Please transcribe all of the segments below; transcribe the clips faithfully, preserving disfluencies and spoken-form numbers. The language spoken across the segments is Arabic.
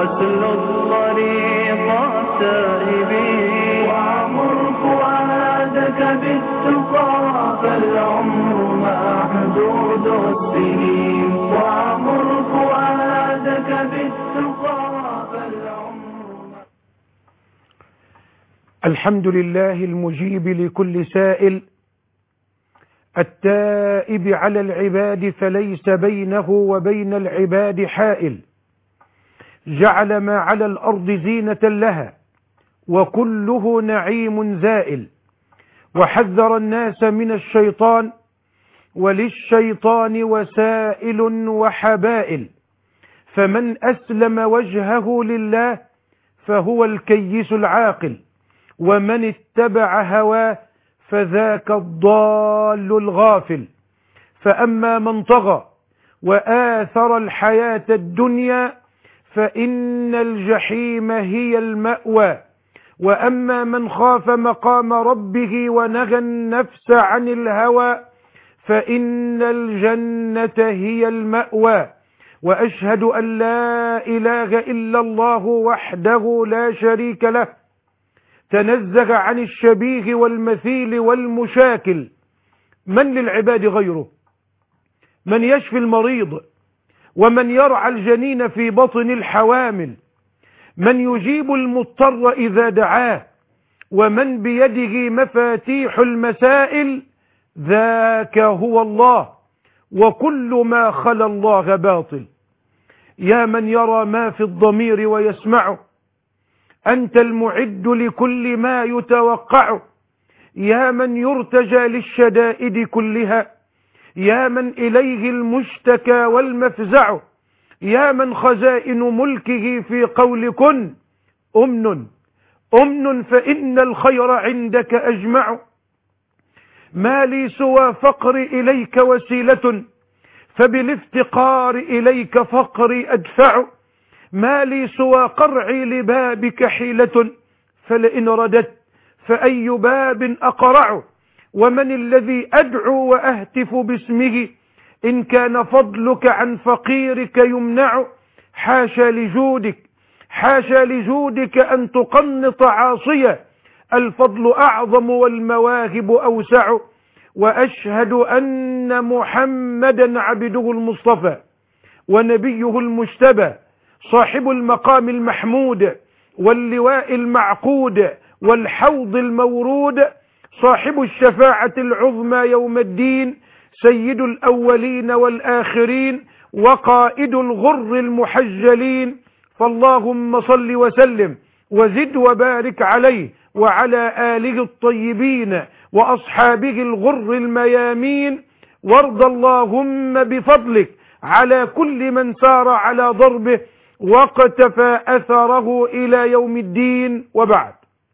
واسلك طريق التائبين وعمر فؤادك بالتقى فالعمر محدود السنين وعمر فؤادك بالتقى فالعمر. الحمد لله المجيب لكل سائل التائب على العباد فليس بينه وبين العباد حائل، جعل ما على الأرض زينة لها وكله نعيم زائل، وحذر الناس من الشيطان وللشيطان وسائل وحبائل، فمن أسلم وجهه لله فهو الكيس العاقل، ومن اتبع هواه فذاك الضال الغافل. فأما من طغى وآثر الحياة الدنيا فإن الجحيم هي المأوى، وأما من خاف مقام ربه ونهى النفس عن الهوى فإن الجنة هي المأوى. وأشهد أن لا إله إلا الله وحده لا شريك له، تنزه عن الشبيه والمثيل والمشاكل. من للعباد غيره؟ من يشفي المريض ومن يرعى الجنين في بطن الحوامل، من يجيب المضطر إذا دعاه، ومن بيده مفاتيح المسائل، ذاك هو الله، وكل ما خلا الله باطل. يا من يرى ما في الضمير ويسمعه، أنت المعد لكل ما يتوقع. يا من يرتجى للشدائد كلها، يا من إليه المشتكى والمفزع، يا من خزائن ملكه في قول كن أمن أمن فإن الخير عندك أجمع. ما لي سوى فقر إليك وسيلة، فبالافتقار إليك فقري أدفع. ما لي سوى قرعي لبابك حيلة، فلئن رددت فأي باب أقرع. ومن الذي أدعو وأهتف باسمه إن كان فضلك عن فقيرك يمنع. حاشا لجودك حاشا لجودك أن تقنط عاصية، الفضل أعظم والمواهب أوسع. وأشهد أن محمدا عبده المصطفى ونبيه المجتبى، صاحب المقام المحمود واللواء المعقود والحوض المورود، صاحب الشفاعة العظمى يوم الدين، سيد الأولين والآخرين وقائد الغر المحجلين. فاللهم صل وسلم وزد وبارك عليه وعلى آله الطيبين وأصحابه الغر الميامين. وارض اللهم بفضلك على كل من سار على ضربه واقتفى أثره إلى يوم الدين، وبعد.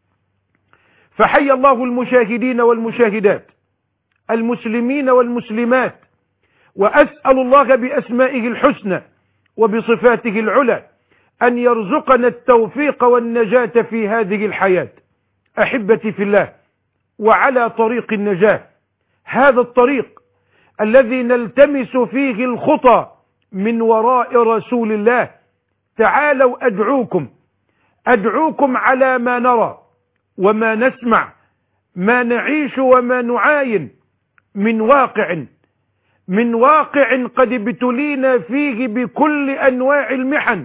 فحي الله المشاهدين والمشاهدات، المسلمين والمسلمات، وأسأل الله بأسمائه الحسنى وبصفاته العلى أن يرزقنا التوفيق والنجاة في هذه الحياة. أحبتي في الله، وعلى طريق النجاة، هذا الطريق الذي نلتمس فيه الخطى من وراء رسول الله، تعالوا أدعوكم أدعوكم على ما نرى وما نسمع، ما نعيش وما نعاين من واقع من واقع قد ابتلينا فيه بكل أنواع المحن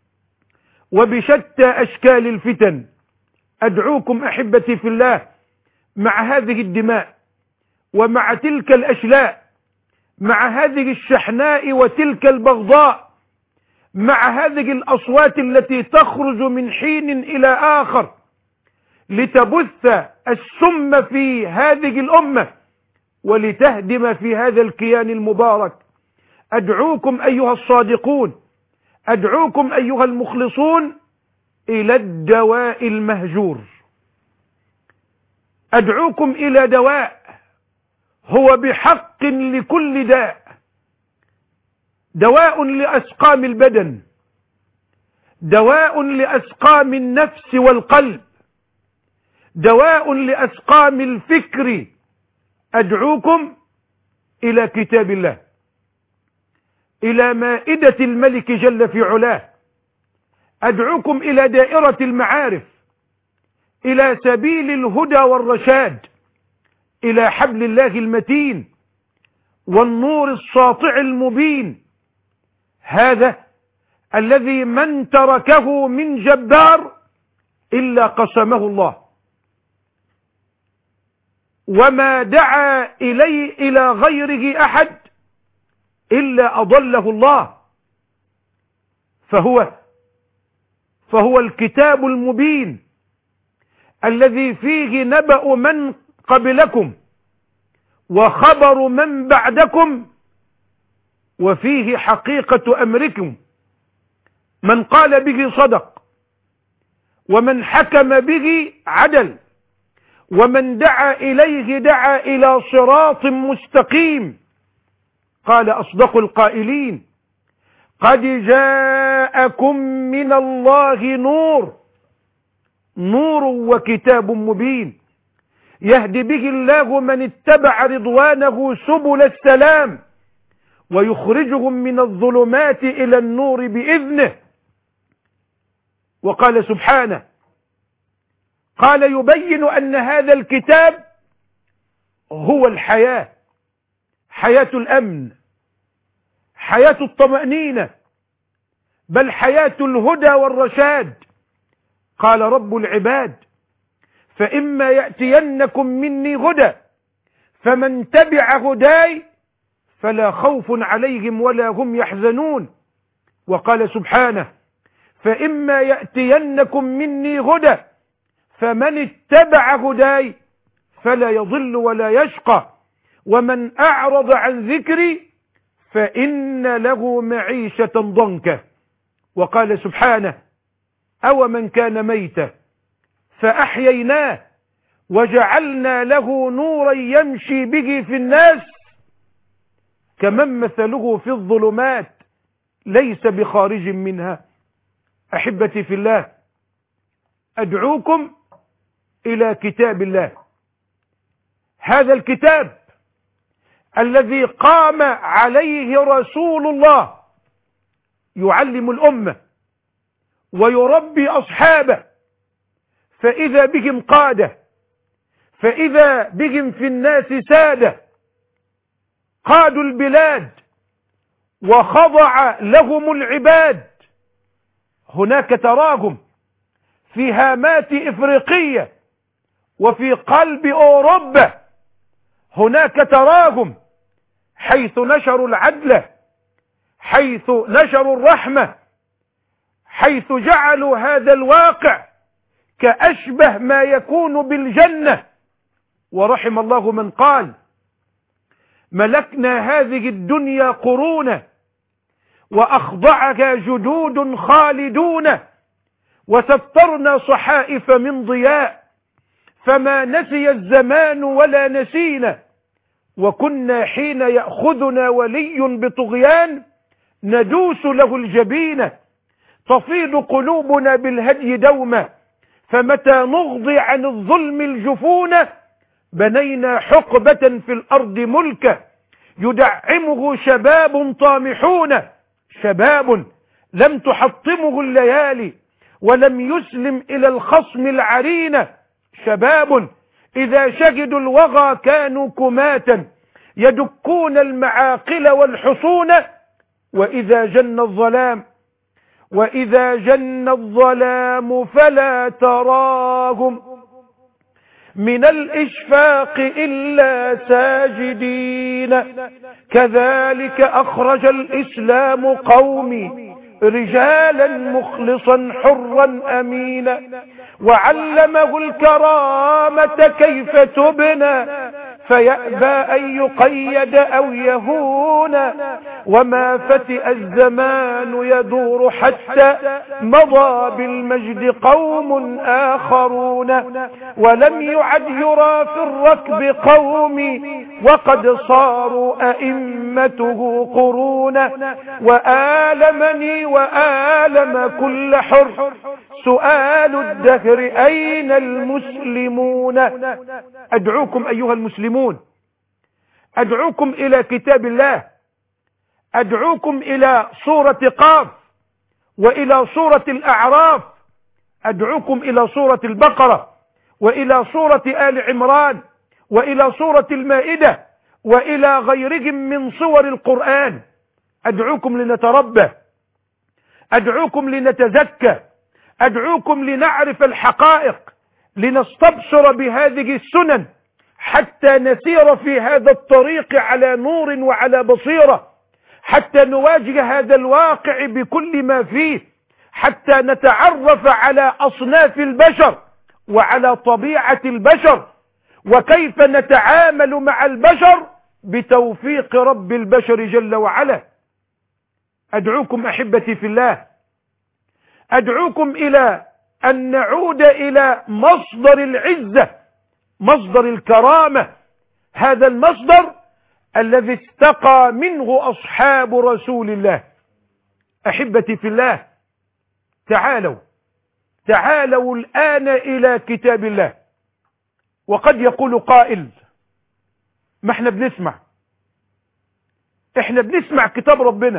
وبشتى أشكال الفتن. أدعوكم أحبتي في الله مع هذه الدماء ومع تلك الأشلاء، مع هذه الشحناء وتلك البغضاء، مع هذه الأصوات التي تخرج من حين إلى آخر لتبث السم في هذه الأمة ولتهدم في هذا الكيان المبارك. أدعوكم أيها الصادقون، أدعوكم أيها المخلصون إلى الدواء المهجور. أدعوكم إلى دواء هو بحق لكل داء، دواء لأسقام البدن، دواء لأسقام النفس والقلب، دواء لأسقام الفكر. أدعوكم إلى كتاب الله، إلى مائدة الملك جل في علاه، أدعوكم إلى دائرة المعارف، إلى سبيل الهدى والرشاد، إلى حبل الله المتين والنور الساطع المبين، هذا الذي من تركه من جبار إلا قسمه الله، وما دعا إليه إلى غيره أحد إلا أضله الله. فهو فهو الكتاب المبين الذي فيه نبأ من قبلكم وخبر من بعدكم، وفيه حقيقة أمركم، من قال به صدق، ومن حكم به عدل، ومن دعا إليه دعا إلى صراط مستقيم. قال أصدق القائلين: قد جاءكم من الله نور نور وكتاب مبين يهدي به الله من اتبع رضوانه سبل السلام ويخرجهم من الظلمات إلى النور بإذنه. وقال سبحانه: قال يبين أن هذا الكتاب هو الحياة، حياة الأمن، حياة الطمأنينة، بل حياة الهدى والرشاد. قال رب العباد: فإما يأتينكم مني هدى فمن تبع هداي فلا خوف عليهم ولا هم يحزنون. وقال سبحانه: فإما يأتينكم مني هدى فمن اتبع هداي فلا يضل ولا يشقى ومن أعرض عن ذكري فإن له معيشة ضنكا. وقال سبحانه: أو من كان ميتا فأحييناه وجعلنا له نورا يمشي به في الناس كمن مثله في الظلمات ليس بخارج منها. أحبتي في الله، أدعوكم إلى كتاب الله، هذا الكتاب الذي قام عليه رسول الله يعلم الأمة ويربي أصحابه، فإذا بهم قادة، فإذا بهم في الناس سادة، قادوا البلاد وخضع لهم العباد. هناك تراجم في هامات إفريقية وفي قلب أوروبا، هناك تراجم حيث نشروا العدل، حيث نشروا الرحمة، حيث جعلوا هذا الواقع كأشبه ما يكون بالجنة. ورحم الله من قال: ملكنا هذه الدنيا قرونا وأخضعها جدود خالدون وسترنا صحائف من ضياء فما نسي الزمان ولا نسينا وكنا حين يأخذنا ولي بطغيان ندوس له الجبين تفيض قلوبنا بالهدي دوما فمتى نغضي عن الظلم الجفون بنينا حقبة في الأرض ملكا يدعمه شباب طامحون، شباب لم تحطمه الليالي ولم يسلم إلى الخصم العرين، شباب إذا شهدوا الوغى كانوا كماتا يدكون المعاقل والحصون وإذا جن الظلام وإذا جن الظلام فلا تراهم من الإشفاق إلا ساجدين كذلك أخرج الإسلام قومي رجالا مخلصا حرا أمينا وعلمه الكرامة كيف تبنى فيأبى أن يقيد أو يهون وما فتئ الزمان يدور حتى مضى بالمجد قوم آخرون ولم يعد يرى في الركب قومي وقد صاروا أئمته قرونا وآلمني وآلم كل حر سؤال الدهر أين المسلمون. أدعوكم أيها المسلمون، أدعوكم إلى كتاب الله، أدعوكم إلى سورة قاف وإلى سورة الأعراف، أدعوكم إلى سورة البقرة، وإلى سورة آل عمران، وإلى سورة المائدة، وإلى غيرهم من صور القرآن. أدعوكم لنتربى، أدعوكم لنتزكى، أدعوكم لنعرف الحقائق، لنستبصر بهذه السنن حتى نسير في هذا الطريق على نور وعلى بصيرة، حتى نواجه هذا الواقع بكل ما فيه، حتى نتعرف على أصناف البشر وعلى طبيعة البشر، وكيف نتعامل مع البشر بتوفيق رب البشر جل وعلا. أدعوكم أحبتي في الله، أدعوكم إلى أن نعود إلى مصدر العزة، مصدر الكرامة، هذا المصدر الذي استقى منه أصحاب رسول الله. أحبتي في الله، تعالوا تعالوا الآن إلى كتاب الله. وقد يقول قائل: ما احنا بنسمع احنا بنسمع كتاب ربنا،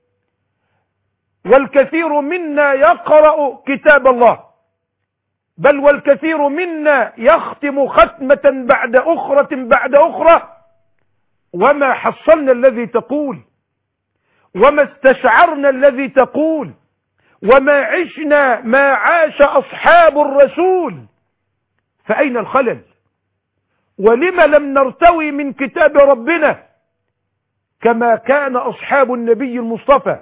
والكثير منا يقرأ كتاب الله، بل والكثير منا يختم ختمة بعد أخرى بعد أخرى، وما حصلنا الذي تقول، وما استشعرنا الذي تقول، وما عشنا ما عاش أصحاب الرسول. فأين الخلل؟ ولما لم نرتوي من كتاب ربنا كما كان أصحاب النبي المصطفى؟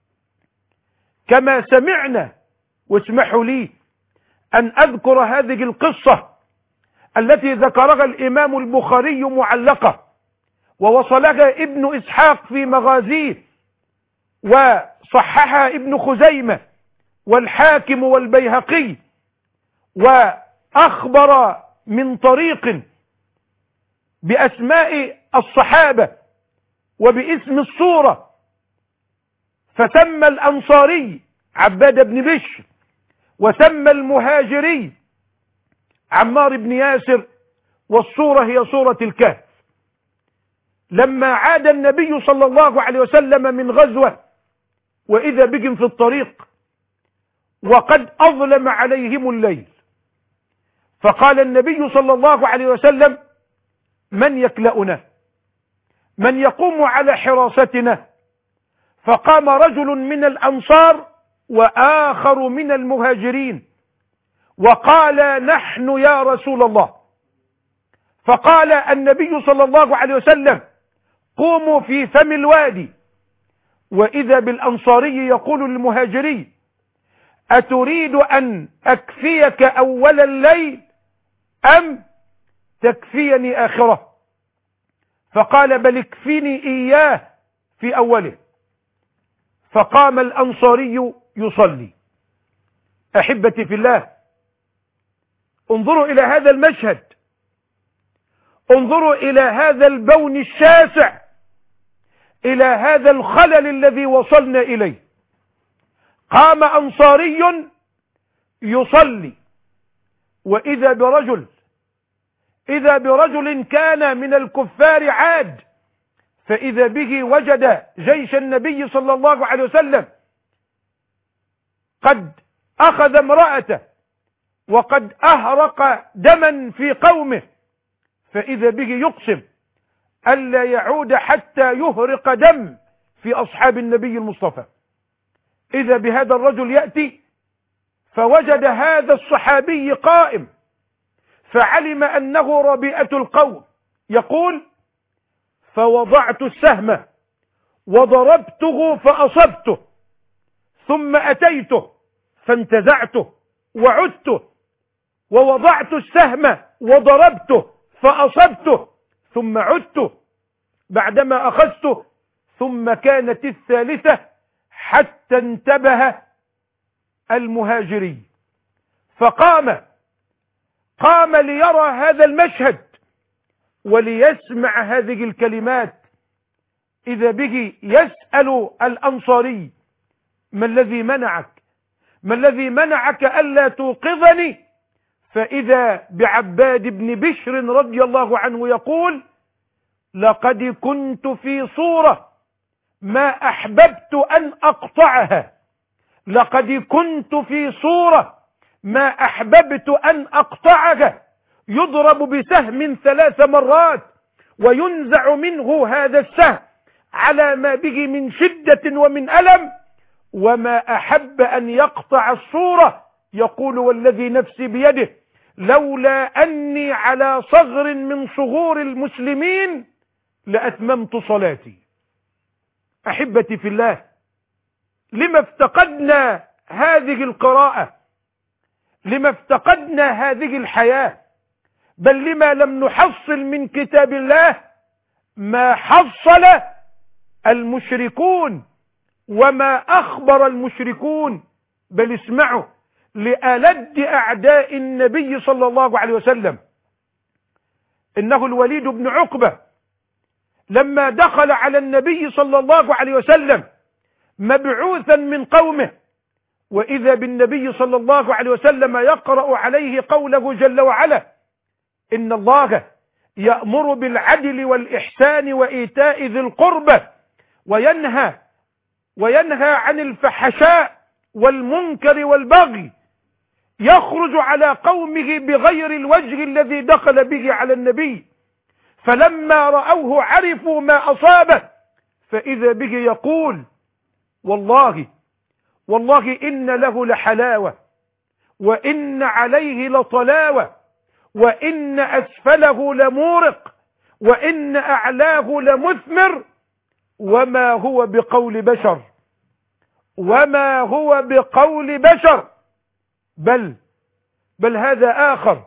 كما سمعنا، واسمحوا لي أن أذكر هذه القصة التي ذكرها الإمام البخاري معلقة، ووصلها ابن إسحاق في مغازيه، وصححها ابن خزيمة والحاكم والبيهقي، وأخبر من طريق بأسماء الصحابة وباسم الصورة، فسمى الأنصاري عباد بن بشر، وسمى المهاجري عمار بن ياسر، والصورة هي صورة الكهف. لما عاد النبي صلى الله عليه وسلم من غزوة، وإذا بهم في الطريق وقد أظلم عليهم الليل، فقال النبي صلى الله عليه وسلم: من يكلأنا؟ من يقوم على حراستنا؟ فقام رجل من الأنصار وآخر من المهاجرين وقال: نحن يا رسول الله. فقال النبي صلى الله عليه وسلم: قوموا في فم الوادي. وإذا بالأنصاري يقول للمهاجري: أتريد أن أكفيك أول الليل أم تكفيني آخره؟ فقال: بل اكفيني إياه في أوله. فقام الأنصاري يصلي. أحبتي في الله، انظروا إلى هذا المشهد، انظروا إلى هذا البون الشاسع، إلى هذا الخلل الذي وصلنا إليه. قام أنصاري يصلي، وإذا برجل إذا برجل كان من الكفار عاد، فإذا به وجد جيش النبي صلى الله عليه وسلم قد أخذ امرأته وقد أهرق دما في قومه، فإذا به يقسم ألا يعود حتى يهرق دم في أصحاب النبي المصطفى. إذا بهذا الرجل يأتي فوجد هذا الصحابي قائم، فعلم أنه ربيئة القوم. يقول: فوضعت السهم وضربته فأصبته، ثم أتيته فانتزعته وعدته، ووضعت السهم وضربته فأصبته، ثم عدته بعدما أخذته، ثم كانت الثالثة، حتى انتبه المهاجري فقام قام ليرى هذا المشهد وليسمع هذه الكلمات. إذا به يسأل الأنصاري: ما الذي منعك؟ ما الذي منعك ألا توقظني؟ فإذا بعباد بن بشر رضي الله عنه يقول: لقد كنت في صورة ما أحببت أن أقطعها، لقد كنت في صورة ما أحببت أن أقطعك، يضرب بسهم ثلاث مرات وينزع منه هذا السهم على ما به من شدة ومن ألم، وما أحب أن يقطع الصورة. يقول والذي نفسي بيده لولا أني على صغر من صغور المسلمين لأتممت صلاتي. أحبتي في الله، لما افتقدنا هذه القراءة؟ لما افتقدنا هذه الحياة؟ بل لما لم نحصل من كتاب الله ما حصل المشركون وما أخبر المشركون؟ بل اسمعوا لألد أعداء النبي صلى الله عليه وسلم، إنه الوليد بن عقبة لما دخل على النبي صلى الله عليه وسلم مبعوثا من قومه، وإذا بالنبي صلى الله عليه وسلم يقرأ عليه قوله جل وعلا: إن الله يأمر بالعدل والإحسان وإيتاء ذي القربى وينهى وينهى عن الفحشاء والمنكر والبغي، يخرج على قومه بغير الوجه الذي دخل به على النبي، فلما رأوه عرفوا ما أصابه، فإذا به يقول: والله والله إن له لحلاوة وإن عليه لطلاوة وإن أسفله لمورق وإن أعلاه لمثمر وما هو بقول بشر وما هو بقول بشر بل بل هذا آخر،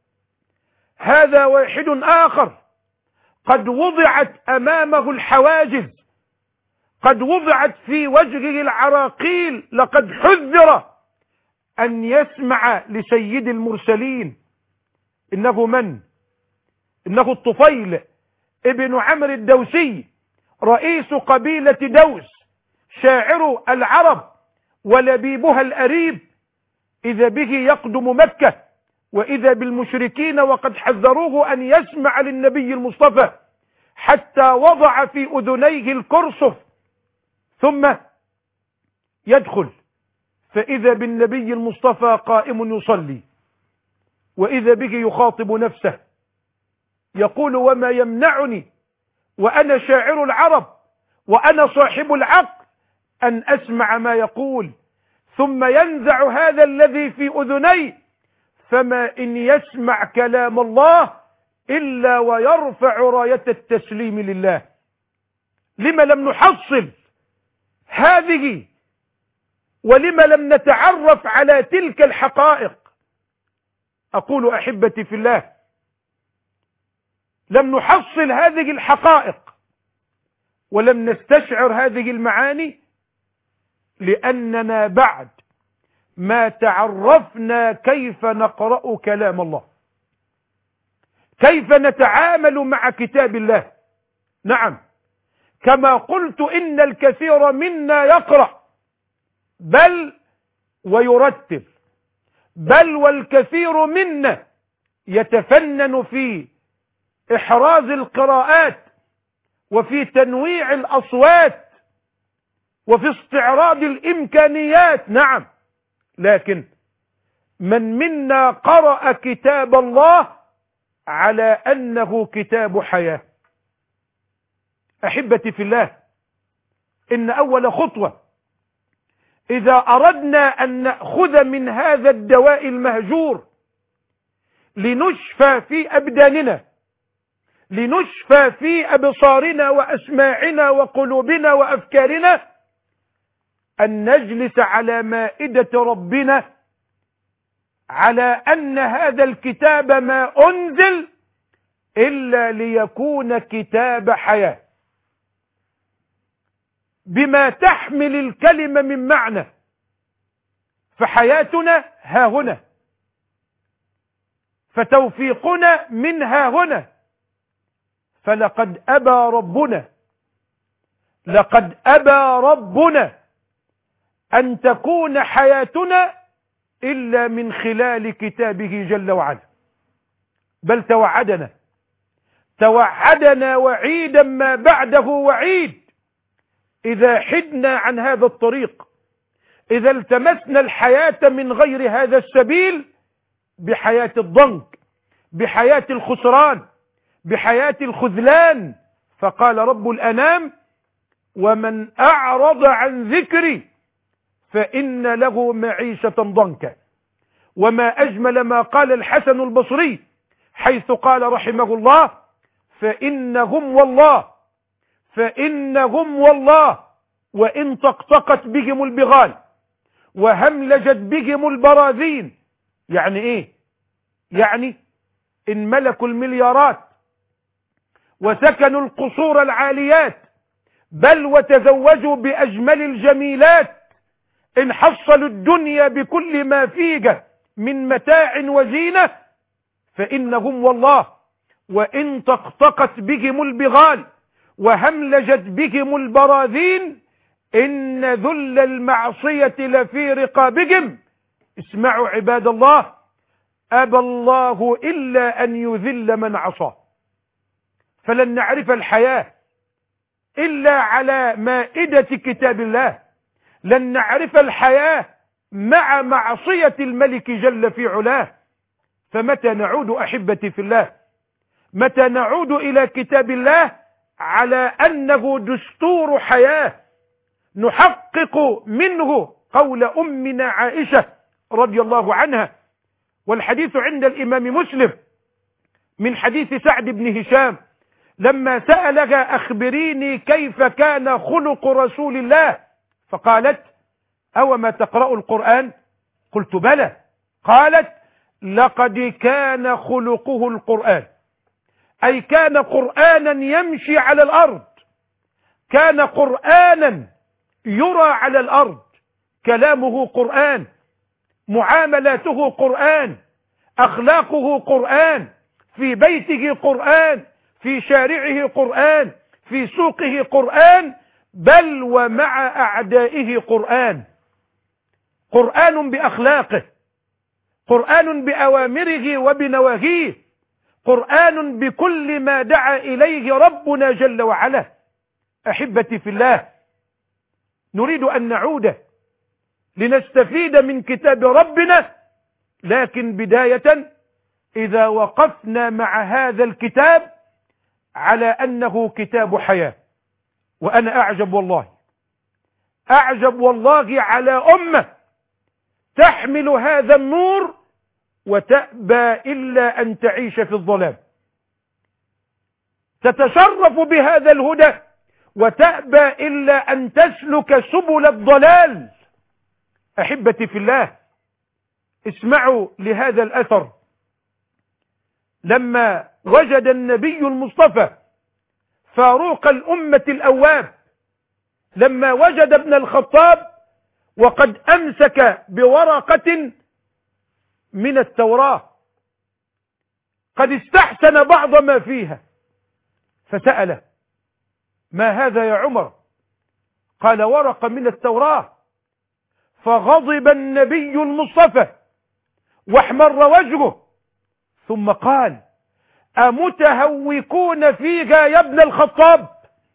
هذا واحد آخر قد وضعت أمامه الحواجز، قد وضعت في وجهه العراقيل، لقد حذر أن يسمع لسيد المرسلين. إنه من؟ إنه الطفيل ابن عمرو الدوسي، رئيس قبيلة دوس، شاعر العرب ولبيبها الأريب. إذا به يقدم مكة وإذا بالمشركين وقد حذروه أن يسمع للنبي المصطفى، حتى وضع في أذنيه الكرسف، ثم يدخل فإذا بالنبي المصطفى قائم يصلي، وإذا به يخاطب نفسه يقول: وما يمنعني وأنا شاعر العرب وأنا صاحب العقل أن أسمع ما يقول؟ ثم ينزع هذا الذي في أذنيه، فما إن يسمع كلام الله إلا ويرفع راية التسليم لله. لما لم نحصل هذه؟ ولما لم نتعرف على تلك الحقائق؟ أقول أحبتي في الله، لم نحصل هذه الحقائق ولم نستشعر هذه المعاني لأننا بعد ما تعرفنا كيف نقرأ كلام الله، كيف نتعامل مع كتاب الله. نعم، كما قلت إن الكثير منا يقرأ بل ويرتب، بل والكثير منا يتفنن في إحراز القراءات وفي تنويع الأصوات وفي استعراض الإمكانيات. نعم، لكن من منا قرأ كتاب الله على أنه كتاب حياة؟ أحبتي في الله، إن أول خطوة إذا أردنا أن نأخذ من هذا الدواء المهجور لنشفى في أبداننا، لنشفى في أبصارنا وأسماعنا وقلوبنا وأفكارنا، أن نجلس على مائدة ربنا على أن هذا الكتاب ما أنزل إلا ليكون كتاب حياة، بما تحمل الكلمة من معنى. فحياتنا ها هنا، فتوفيقنا من ها هنا. فلقد أبى ربنا لقد أبى ربنا أن تكون حياتنا إلا من خلال كتابه جل وعلا، بل توعدنا توعدنا وعيدا ما بعده وعيد. إذا حدنا عن هذا الطريق، إذا التمسنا الحياة من غير هذا السبيل بحياة الضنك، بحياة الخسران، بحياة الخذلان. فقال رب الأنام: ومن أعرض عن ذكري فإن له معيشة ضنكا. وما أجمل ما قال الحسن البصري حيث قال رحمه الله: فإنهم والله فإنهم والله وإن طقطقت بهم البغال وهملجت بهم البراذين. يعني إيه؟ يعني إن ملكوا المليارات وسكنوا القصور العاليات بل وتزوجوا بأجمل الجميلات، إن حصلوا الدنيا بكل ما فيها من متاع وزينة، فإنهم والله وإن طقطقت بهم البغال وهملجت بهم البراذين إن ذل المعصية لفي رقابهم. اسمعوا عباد الله: أبى الله إلا أن يذل من عصاه. فلن نعرف الحياة إلا على مائدة كتاب الله، لن نعرف الحياة مع معصية الملك جل في علاه. فمتى نعود أحبتي في الله؟ متى نعود إلى كتاب الله على أنه دستور حياة نحقق منه قول أمنا عائشة رضي الله عنها، والحديث عند الإمام مسلم من حديث سعد بن هشام لما سألها: أخبريني كيف كان خلق رسول الله؟ فقالت: أو ما تقرأ القرآن؟ قلت: بلى. قالت: لقد كان خلقه القرآن، أي كان قرآنا يمشي على الأرض، كان قرآنا يرى على الأرض، كلامه قرآن، معاملاته قرآن، أخلاقه قرآن، في بيته قرآن، في شارعه قرآن، في سوقه قرآن، بل ومع أعدائه قرآن. قرآن بأخلاقه، قرآن بأوامره وبنواهيه، قرآن بكل ما دعا إليه ربنا جل وعلا. أحبتي في الله، نريد أن نعود لنستفيد من كتاب ربنا، لكن بداية إذا وقفنا مع هذا الكتاب على أنه كتاب حياة. وأنا أعجب والله أعجب والله على أمة تحمل هذا النور وتأبى إلا أن تعيش في الظلام، تتشرف بهذا الهدى وتأبى إلا أن تسلك سبل الضلال. أحبتي في الله، اسمعوا لهذا الأثر. لما وجد النبي المصطفى فاروق الأمة الأواب، لما وجد ابن الخطاب وقد أمسك بورقة من التوراة قد استحسن بعض ما فيها، فسأله: ما هذا يا عمر؟ قال: ورقة من التوراة. فغضب النبي المصطفى واحمر وجهه، ثم قال: أمتهوكون فيها يا ابن الخطاب؟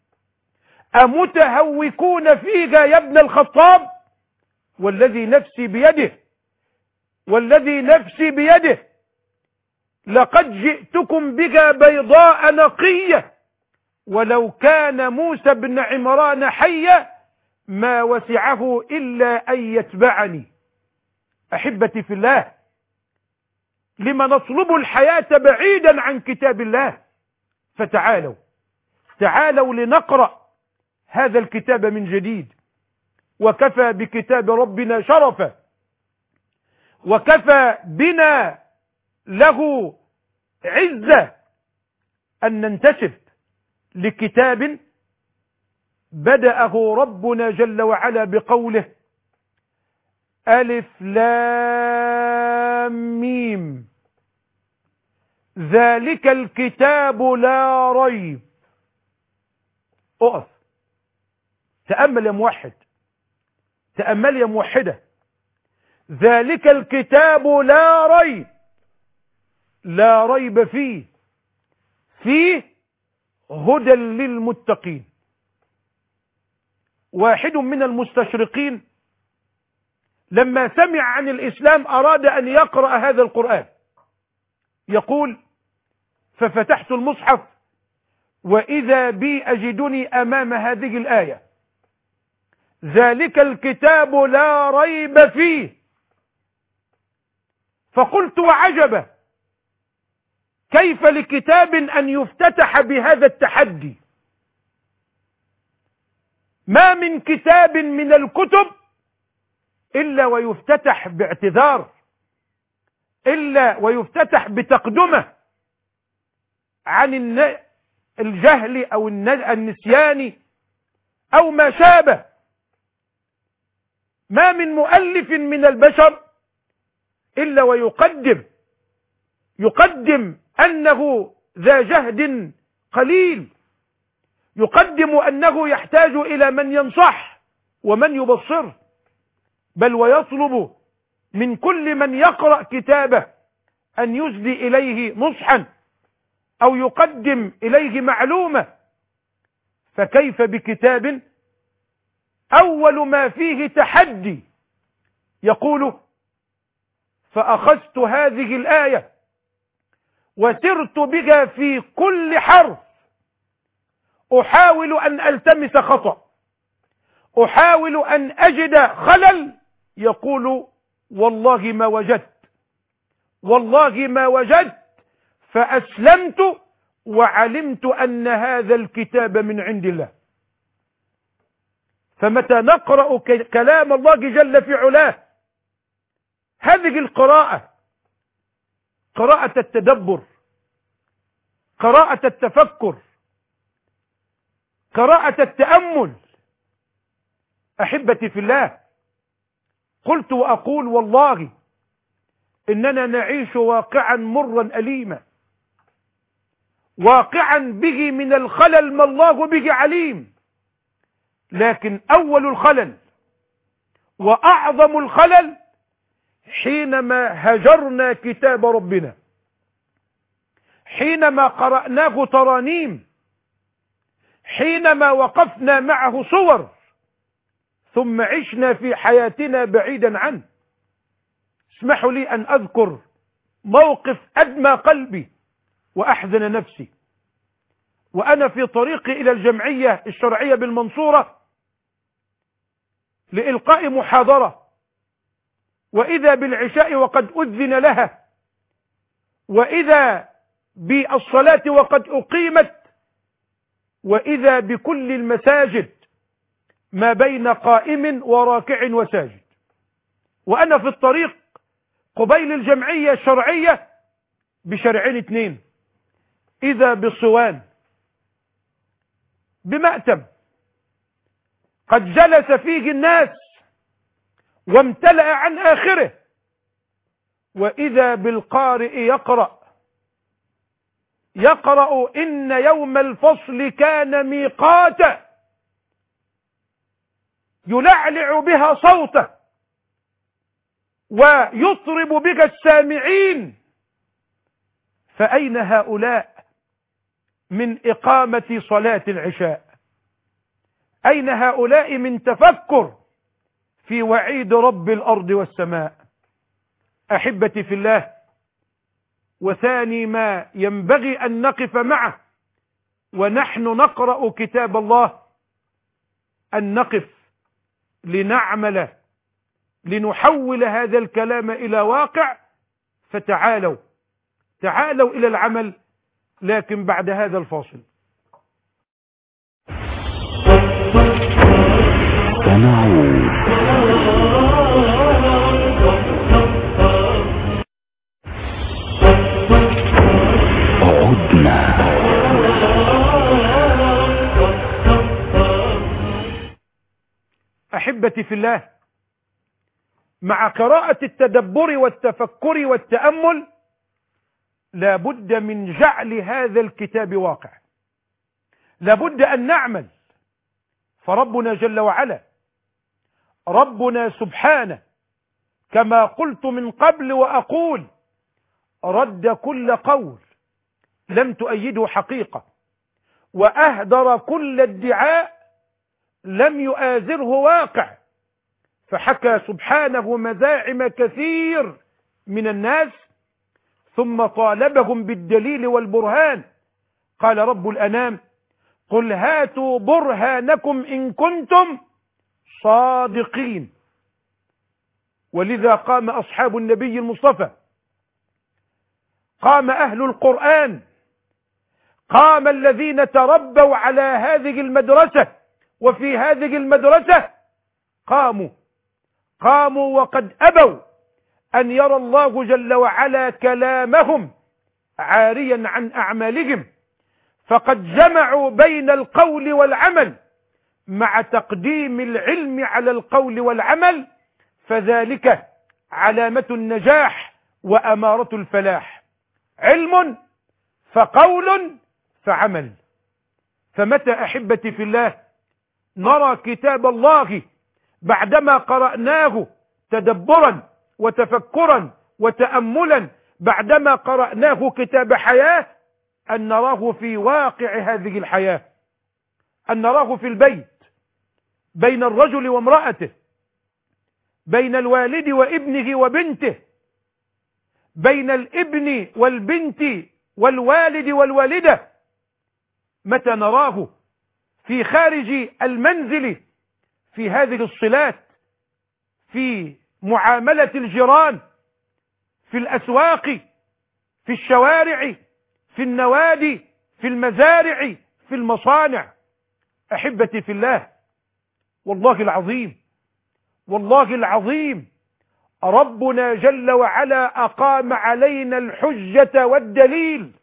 أمتهوكون فيها يا ابن الخطاب؟ والذي نفسي بيده والذي نفسي بيده لقد جئتكم بها بيضاء نقية، ولو كان موسى بن عمران حيا ما وسعه إلا أن يتبعني. أحبتي في الله، لما نطلب الحياة بعيدا عن كتاب الله؟ فتعالوا تعالوا لنقرأ هذا الكتاب من جديد. وكفى بكتاب ربنا شرفا، وكفى بنا له عزة أن ننتسب لكتاب بدأه ربنا جل وعلا بقوله: ألف لام ميم ذلك الكتاب لا ريب. اقف، تأمل يا موحد، تأمل يا موحدة. ذلك الكتاب لا ريب، لا ريب فيه، فيه هدى للمتقين. واحد من المستشرقين لما سمع عن الإسلام أراد أن يقرأ هذا القرآن. يقول: ففتحت المصحف وإذا بي أجدني أمام هذه الآية: ذلك الكتاب لا ريب فيه. فقلت: وعجبا، كيف لكتاب أن يفتتح بهذا التحدي؟ ما من كتاب من الكتب إلا ويفتتح باعتذار، إلا ويفتتح بتقدمة عن الجهل أو النسيان أو ما شابه. ما من مؤلف من البشر إلا ويقدم يقدم أنه ذا جهد قليل، يقدم أنه يحتاج إلى من ينصح ومن يبصر، بل ويطلب من كل من يقرأ كتابه أن يسدي إليه نصحا أو يقدم إليه معلومة. فكيف بكتاب أول ما فيه تحدي؟ يقول: فأخذت هذه الآية وسرت بها في كل حرف، أحاول أن ألتمس خطأ، أحاول أن أجد خلل. يقول: والله ما وجدت، والله ما وجدت، فأسلمت وعلمت أن هذا الكتاب من عند الله. فمتى نقرأ كلام الله جل في علاه، هذه القراءة قراءة التدبر، قراءة التفكر، قراءة التأمل. أحبتي في الله، قلت وأقول والله إننا نعيش واقعا مرا أليما، واقعا به من الخلل ما الله به عليم. لكن أول الخلل وأعظم الخلل حينما هجرنا كتاب ربنا، حينما قرأناه ترانيم، حينما وقفنا معه صور، ثم عشنا في حياتنا بعيدا عنه. اسمحوا لي أن أذكر موقف أدمى قلبي وأحزن نفسي. وأنا في طريقي إلى الجمعية الشرعية بالمنصورة لإلقاء محاضرة، وإذا بالعشاء وقد أذن لها، وإذا بالصلاة وقد أقيمت، وإذا بكل المساجد ما بين قائم وراكع وساجد. وأنا في الطريق قبيل الجمعية الشرعية بشارعين اتنين، إذا بالصوان بمأتم قد جلس فيه الناس وامتلأ عن آخره، وإذا بالقارئ يقرأ يقرأ إن يوم الفصل كان ميقاتا، يلعلع بها صوته ويطرب بها السامعين. فأين هؤلاء من إقامة صلاة العشاء؟ أين هؤلاء من تفكر في وعيد رب الأرض والسماء؟ أحبتي في الله، وثاني ما ينبغي أن نقف معه ونحن نقرأ كتاب الله، أن نقف لنعمل، لنحول هذا الكلام إلى واقع. فتعالوا تعالوا إلى العمل، لكن بعد هذا الفاصل. سنعود. عدنا. أحبتي في الله، مع قراءة التدبر والتفكر والتأمل لا بد من جعل هذا الكتاب واقع، لا بد أن نعمل. فربنا جل وعلا، ربنا سبحانه، كما قلت من قبل وأقول، رد كل قول لم تؤيده حقيقة، وأهدر كل ادعاء لم يؤازره واقع. فحكى سبحانه مزاعم كثير من الناس، ثم طالبهم بالدليل والبرهان. قال رب الأنام: قل هاتوا برهانكم إن كنتم صادقين. ولذا قام أصحاب النبي المصطفى، قام أهل القرآن، قام الذين تربوا على هذه المدرسة وفي هذه المدرسة، قاموا قاموا وقد أبوا أن يرى الله جل وعلا كلامهم عاريا عن أعمالهم، فقد جمعوا بين القول والعمل مع تقديم العلم على القول والعمل، فذلك علامة النجاح وأمارة الفلاح. علم فقول فعمل. فمتى أحبتي في الله نرى كتاب الله بعدما قرأناه تدبرا وتفكرا وتأملا، بعدما قرأناه كتاب حياة، أن نراه في واقع هذه الحياة، أن نراه في البيت بين الرجل وامرأته، بين الوالد وابنه وبنته، بين الابن والبنت والوالد والوالدة. متى نراه في خارج المنزل في هذه الصلات، في معاملة الجيران، في الأسواق، في الشوارع، في النوادي، في المزارع، في المصانع. أحبتي في الله، والله العظيم والله العظيم ربنا جل وعلا أقام علينا الحجة والدليل،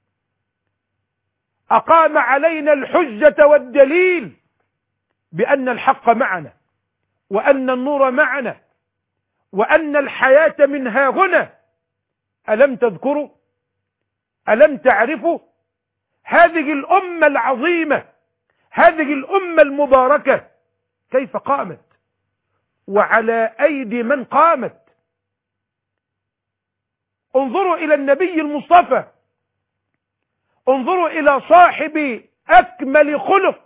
أقام علينا الحجة والدليل بأن الحق معنا، وأن النور معنا، وأن الحياة من ها هنا. ألم تذكروا؟ ألم تعرفوا؟ هذه الأمة العظيمة، هذه الأمة المباركة كيف قامت، وعلى أيدي من قامت. انظروا إلى النبي المصطفى، انظروا إلى صاحب أكمل خلق،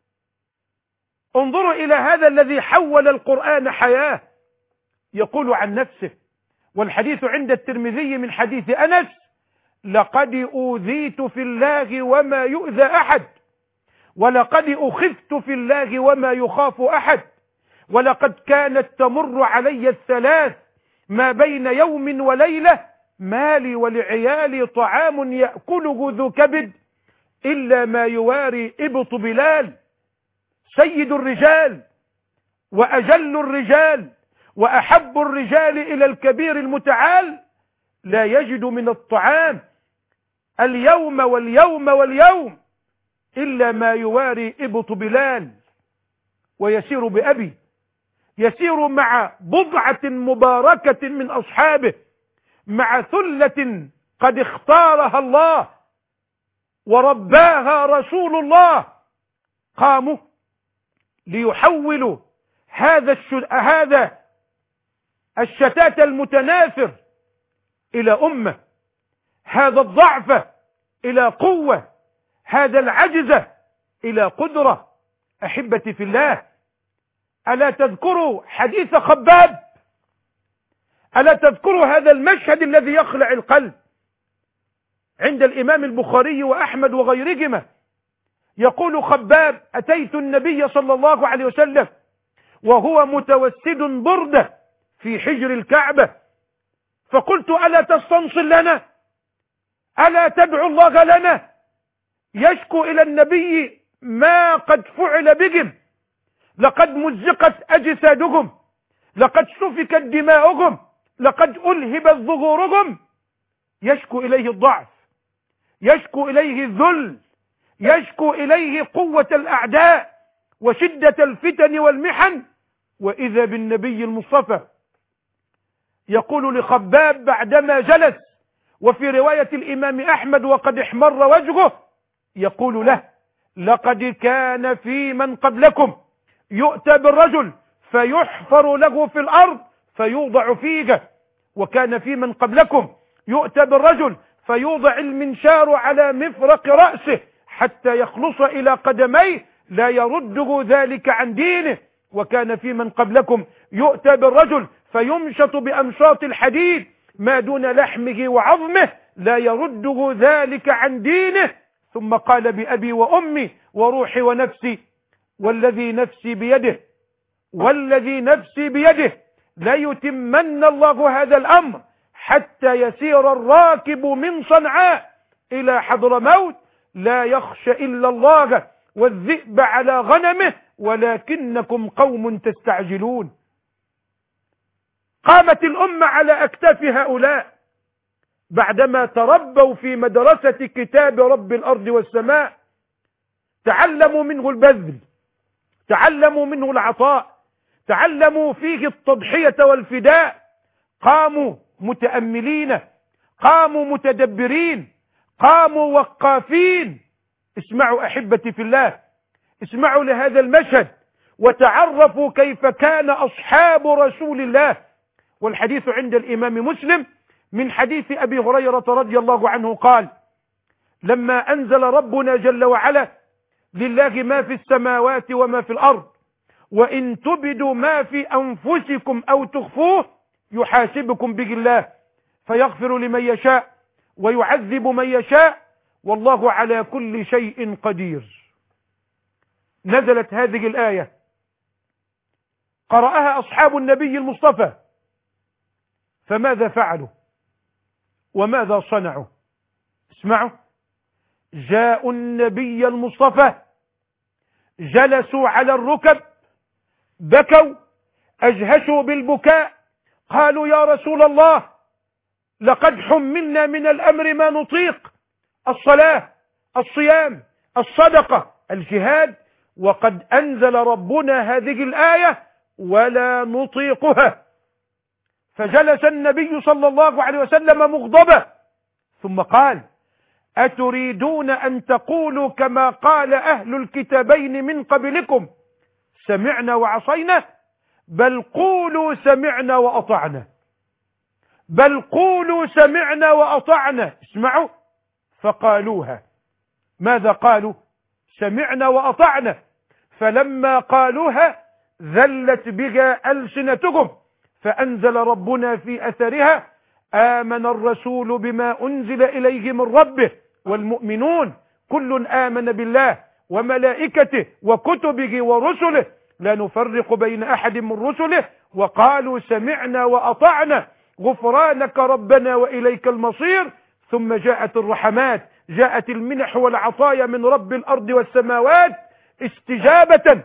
انظروا إلى هذا الذي حول القرآن حياة. يقول عن نفسه، والحديث عند الترمذي من حديث أنس: لقد أوذيت في الله وما يؤذى أحد، ولقد أخذت في الله وما يخاف أحد، ولقد كانت تمر علي الثلاث ما بين يوم وليلة ما لي ولعيالي طعام يأكله ذو كبد إلا ما يواري إبط بلال. سيد الرجال وأجل الرجال وأحب الرجال إلى الكبير المتعال لا يجد من الطعام اليوم واليوم واليوم إلا ما يواري إبط بلال. ويسير بأبي، يسير مع بضعة مباركة من أصحابه، مع ثلة قد اختارها الله ورباها رسول الله، قاموا ليحولوا هذا الش... هذا الشتات المتناثر إلى أمة، هذا الضعف إلى قوة، هذا العجز إلى قدرة. أحبتي في الله، ألا تذكروا حديث خباب؟ ألا تذكروا هذا المشهد الذي يخلع القلب؟ عند الإمام البخاري وأحمد وغيرهما، يقول خباب: أتيت النبي صلى الله عليه وسلم وهو متوسد بردة في حجر الكعبة، فقلت: ألا تستنصر لنا؟ ألا تدعو الله لنا؟ يشكو إلى النبي ما قد فعل بهم، لقد مزقت أجسادهم، لقد سفكت دماؤهم، لقد ألهبت ظهورهم. يشكو إليه الضعف، يشكو إليه الذل، يشكو إليه قوة الأعداء وشدة الفتن والمحن. وإذا بالنبي المصطفى يقول لخباب بعدما جلس، وفي رواية الإمام أحمد وقد احمر وجهه، يقول له: لقد كان في من قبلكم يؤتى بالرجل فيحفر له في الأرض فيوضع فيه، وكان في من قبلكم يؤتى بالرجل فيوضع المنشار على مفرق رأسه حتى يخلص إلى قدميه لا يرده ذلك عن دينه، وكان في من قبلكم يؤتى بالرجل فيمشط بأمشاط الحديد ما دون لحمه وعظمه لا يرده ذلك عن دينه. ثم قال بأبي وأمي وروحي ونفسي والذي نفسي بيده والذي نفسي بيده ليتمن الله هذا الأمر حتى يسير الراكب من صنعاء إلى حضرموت لا يخشى إلا الله والذئب على غنمه ولكنكم قوم تستعجلون. قامت الأمة على أكتاف هؤلاء بعدما تربوا في مدرسة كتاب رب الأرض والسماء، تعلموا منه البذل، تعلموا منه العطاء، تعلموا فيه التضحية والفداء، قاموا متأملين، قاموا متدبرين، قاموا وقافين. اسمعوا أحبتي في الله، اسمعوا لهذا المشهد وتعرفوا كيف كان أصحاب رسول الله. والحديث عند الإمام مسلم من حديث أبي هريرة رضي الله عنه قال: لما أنزل ربنا جل وعلا: لله ما في السماوات وما في الأرض وإن تبدوا ما في أنفسكم أو تخفوه يحاسبكم به الله فيغفر لمن يشاء ويعذب من يشاء والله على كل شيء قدير. نزلت هذه الآية، قرأها أصحاب النبي المصطفى، فماذا فعلوا وماذا صنعوا؟ اسمعوا: جاءوا النبي المصطفى جلسوا على الركب بكوا أجهشوا بالبكاء، قالوا: يا رسول الله لقد حملنا من الأمر ما نطيق، الصلاة، الصيام، الصدقة، الجهاد، وقد أنزل ربنا هذه الآية ولا نطيقها. فجلس النبي صلى الله عليه وسلم مغضبا ثم قال: أتريدون أن تقولوا كما قال أهل الكتابين من قبلكم سمعنا وعصينا؟ بل قولوا سمعنا وأطعنا، بل قولوا سمعنا وأطعنا. اسمعوا: فقالوها. ماذا قالوا؟ سمعنا وأطعنا. فلما قالوها ذلت بها ألسنتهم فأنزل ربنا في أثرها: آمن الرسول بما أنزل إليه من ربه والمؤمنون كل آمن بالله وملائكته وكتبه ورسله لا نفرق بين أحد من رسله وقالوا سمعنا وأطعنا غفرانك ربنا وإليك المصير. ثم جاءت الرحمات، جاءت المنح والعطايا من رب الأرض والسماوات استجابة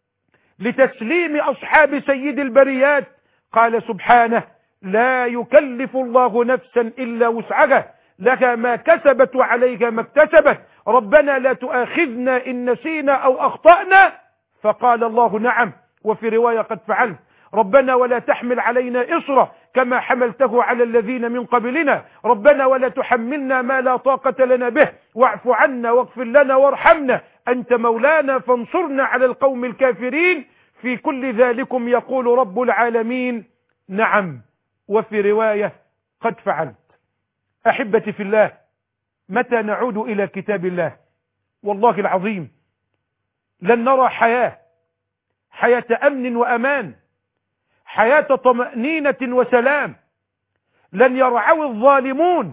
لتسليم أصحاب سيد البريات. قال سبحانه: لا يكلف الله نفسا إلا وسعها لها ما كسبت وعليها ما اكتسبت ربنا لا تؤاخذنا إن نسينا أو أخطأنا. فقال الله: نعم. وفي رواية: قد فعلت. ربنا ولا تحمل علينا إصرا كما حملته على الذين من قبلنا ربنا ولا تحملنا ما لا طاقة لنا به واعف عنا واغفر لنا وارحمنا أنت مولانا فانصرنا على القوم الكافرين. في كل ذلكم يقول رب العالمين: نعم. وفي رواية: قد فعلت. أحبتي في الله، متى نعود إلى كتاب الله؟ والله العظيم لن نرى حياة حياة أمن وأمان، حياة طمأنينة وسلام، لن يرعوي الظالمون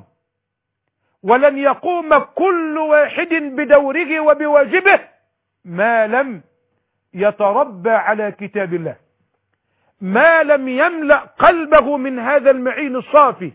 ولن يقوم كل واحد بدوره وبواجبه ما لم يتربى على كتاب الله، ما لم يملأ قلبه من هذا المعين الصافي،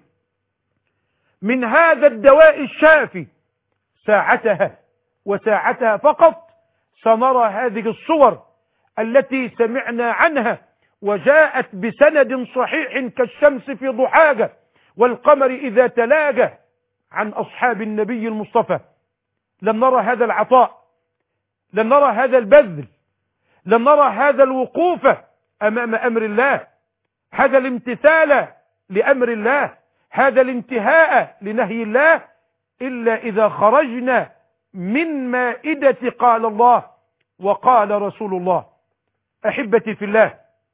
من هذا الدواء الشافي. ساعتها وساعتها فقط سنرى هذه الصور التي سمعنا عنها وجاءت بسند صحيح كالشمس في ضحاها والقمر إذا تلاها عن أصحاب النبي المصطفى. لن نرى هذا العطاء، لن نرى هذا البذل، لن نرى هذا الوقوف أمام أمر الله، هذا الامتثال لأمر الله، هذا الانتهاء لنهي الله، إلا إذا خرجنا من مائدة قال الله وقال رسول الله. أحبتي في الله،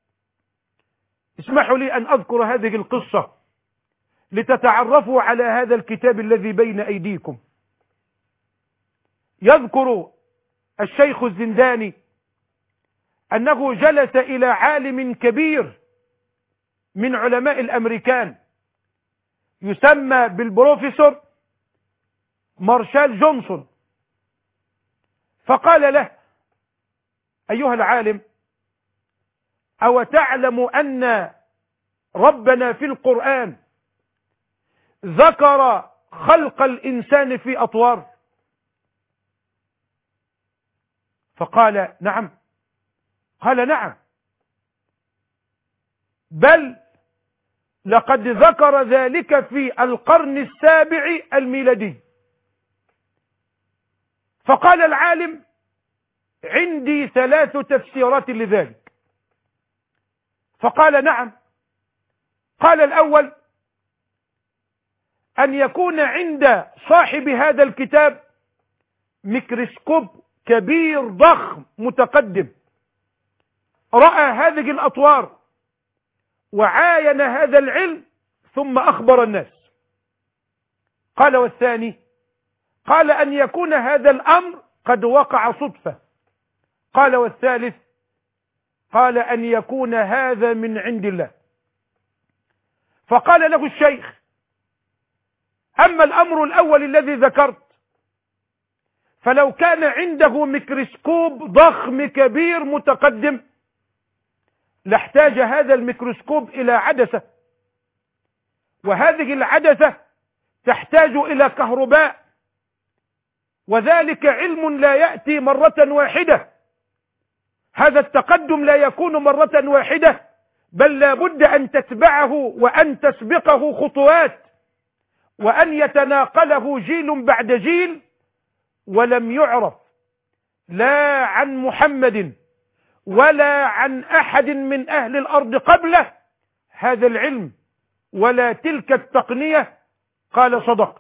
اسمحوا لي أن أذكر هذه القصة لتتعرفوا على هذا الكتاب الذي بين أيديكم. يذكر الشيخ الزنداني أنه جلس إلى عالم كبير من علماء الأمريكان يسمى بالبروفيسور مارشال جونسون، فقال له: أيها العالم، أو تعلم أن ربنا في القرآن ذكر خلق الإنسان في أطوار؟ فقال: نعم. قال: نعم، بل لقد ذكر ذلك في القرن السابع الميلادي. فقال العالم: عندي ثلاث تفسيرات لذلك. فقال: نعم. قال: الأول أن يكون عند صاحب هذا الكتاب ميكروسكوب كبير ضخم متقدم، رأى هذه الأطوار وعاين هذا العلم ثم أخبر الناس. قال: والثاني، قال أن يكون هذا الأمر قد وقع صدفة. قال: والثالث، قال أن يكون هذا من عند الله. فقال له الشيخ: أما الأمر الأول الذي ذكرت، فلو كان عنده ميكروسكوب ضخم كبير متقدم لاحتاج هذا الميكروسكوب إلى عدسة، وهذه العدسة تحتاج إلى كهرباء، وذلك علم لا يأتي مرة واحدة. هذا التقدم لا يكون مرة واحدة، بل لا بد أن تتبعه وأن تسبقه خطوات، وأن يتناقله جيل بعد جيل. ولم يعرف لا عن محمد ولا عن أحد من أهل الأرض قبله هذا العلم ولا تلك التقنية. قال: صدقت.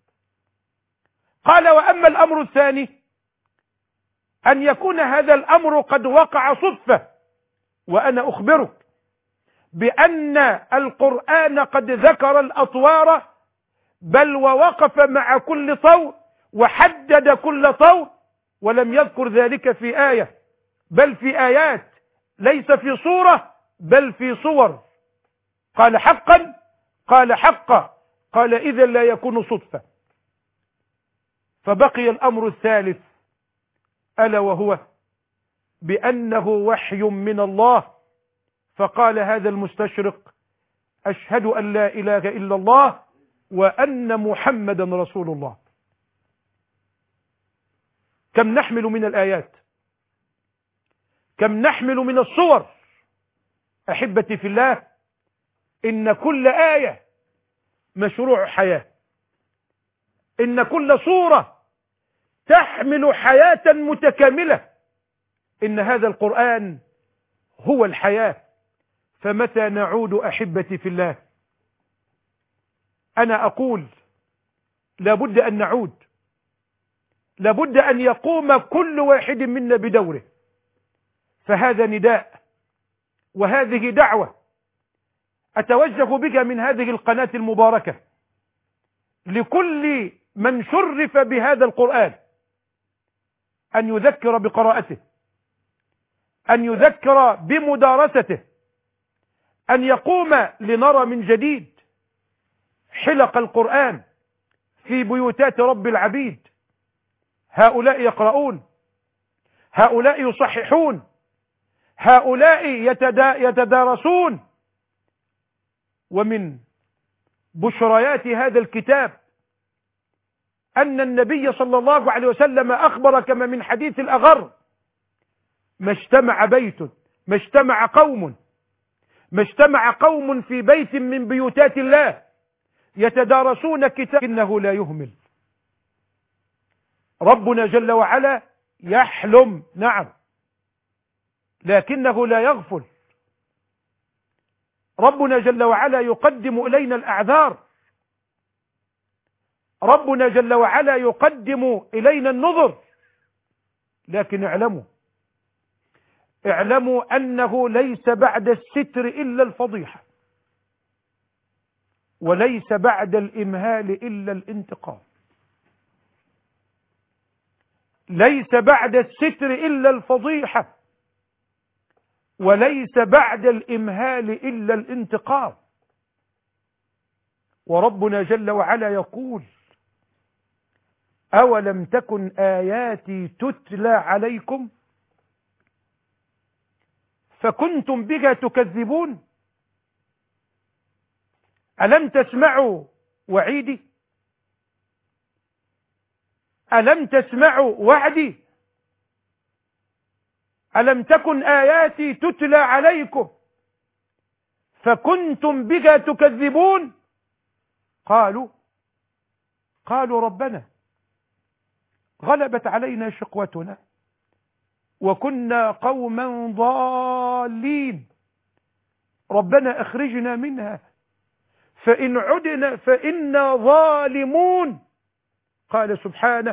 قال: وأما الأمر الثاني، أن يكون هذا الأمر قد وقع صدفة، وأنا أخبرك بأن القرآن قد ذكر الأطوار، بل ووقف مع كل طور وحدد كل طور، ولم يذكر ذلك في آية، بل في آيات، ليس في صورة بل في صور. قال: حقا؟ قال: حقا. قال: إذا لا يكون صدفة. فبقي الأمر الثالث، ألا وهو بأنه وحي من الله. فقال هذا المستشرق: أشهد أن لا إله إلا الله وأن محمدا رسول الله. كم نحمل من الآيات، كم نحمل من الصور. أحبتي في الله، إن كل آية مشروع حياة، إن كل صورة تحمل حياة متكاملة. إن هذا القرآن هو الحياة. فمتى نعود أحبتي في الله؟ أنا أقول لابد أن نعود، لابد أن يقوم كل واحد منا بدوره. فهذا نداء وهذه دعوة أتوجه بك من هذه القناة المباركة لكل من شرف بهذا القرآن، أن يذكر بقراءته، أن يذكر بمدارسته، أن يقوم لنرى من جديد حلق القرآن في بيوتات رب العبيد. هؤلاء يقرؤون، هؤلاء يصححون، هؤلاء يتدا يتدارسون. ومن بشريات هذا الكتاب أن النبي صلى الله عليه وسلم أخبر كما من حديث الأغر: ما اجتمع بيت، ما اجتمع قوم، ما اجتمع قوم في بيت من بيوتات الله يتدارسون كتاب إنه لا يهمل. ربنا جل وعلا يحلم، نعم، لكنه لا يغفل. ربنا جل وعلا يقدم إلينا الأعذار، ربنا جل وعلا يقدم إلينا النظر. لكن اعلموا اعلموا أنه ليس بعد الستر إلا الفضيحة، وليس بعد الإمهال إلا الانتقام. ليس بعد الستر إلا الفضيحة، وليس بعد الإمهال إلا الانتقام. وربنا جل وعلا يقول: أولم تكن آياتي تتلى عليكم فكنتم بها تكذبون؟ ألم تسمعوا وعيدي؟ ألم تسمعوا وعدي؟ ألم تكن آياتي تتلى عليكم فكنتم بها تكذبون؟ قالوا قالوا ربنا غلبت علينا شقوتنا وكنا قوما ضالين، ربنا أخرجنا منها فإن عدنا فإنا ظالمون. قال سبحانه: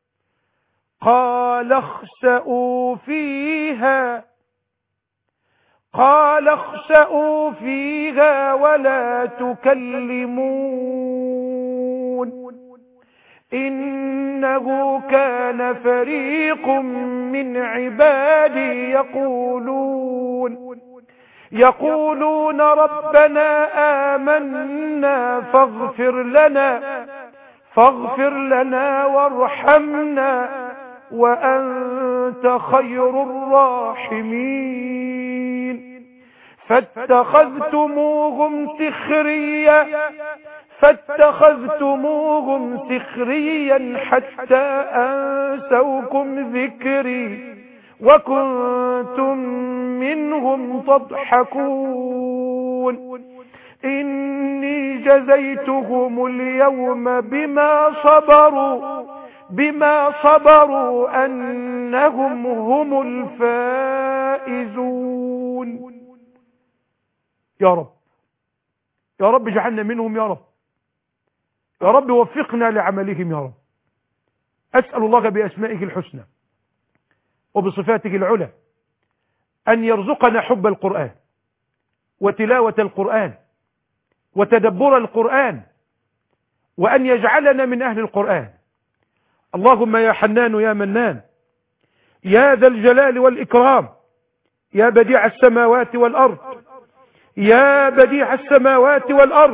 قال اخسئوا فيها قال اخسئوا فيها ولا تكلمون إنه كان فريق من عبادي يقولون يقولون ربنا آمنا فاغفر لنا فاغفر لنا وارحمنا وأنت خير الراحمين فاتخذتموهم سخريا فاتخذتموهم سخريا حتى أنسوكم ذكري وكنتم منهم تضحكون إني جزيتهم اليوم بما صبروا بما صبروا أنهم هم الفائزون. يا رب يا رب اجعلنا منهم يا رب، يا رب وفقنا لعملهم يا رب. أسأل الله بأسمائه الحسنى وبصفاته العلى أن يرزقنا حب القرآن وتلاوة القرآن وتدبر القرآن، وأن يجعلنا من أهل القرآن. اللهم يا حنان يا منان يا ذا الجلال والإكرام يا بديع السماوات والأرض يا بديع السماوات والأرض،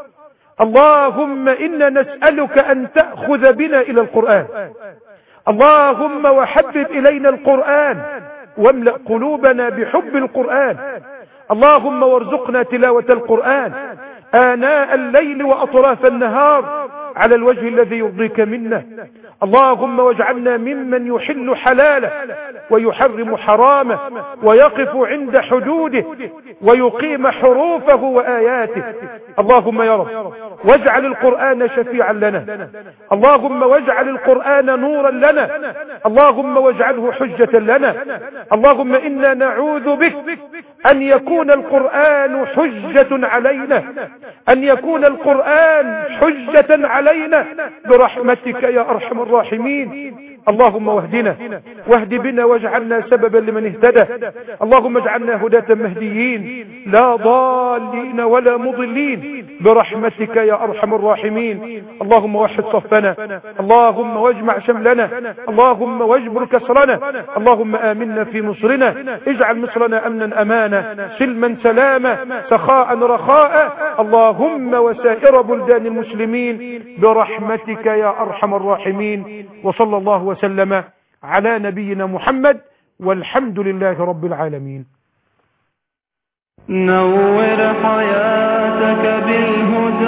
اللهم إنا نسألك أن تأخذ بنا إلى القرآن. اللهم وحبب إلينا القرآن واملأ قلوبنا بحب القرآن. اللهم وارزقنا تلاوة القرآن آناء الليل وأطراف النهار على الوجه الذي يرضيك منا. اللهم واجعلنا ممن يحل حلاله ويحرم حرامه ويقف عند حدوده ويقيم حروفه وآياته. اللهم يا رب واجعل القرآن شفيعا لنا، اللهم واجعل القرآن نورا لنا، اللهم واجعله حجة لنا. اللهم إنا نعوذ بك أن يكون القرآن حجة علينا، أن يكون القرآن حجة علينا برحمتك يا أرحم الراحمين. اللهم واهدنا واهد بنا واجعلنا سببا لمن اهتدى. اللهم اجعلنا هداة مهديين لا ضالين ولا مضلين برحمتك يا أرحم الراحمين. اللهم وحد صفنا، اللهم واجمع شملنا، اللهم واجبر كسرنا. اللهم آمنا في مصرنا، اجعل مصرنا أمنا أمانا سلما سلاما سخاء رخاء. اللهم وسائر بلدان المسلمين برحمتك يا أرحم الراحمين. وصلى الله وسلم على نبينا محمد والحمد لله رب العالمين. نور حياتك بالهدى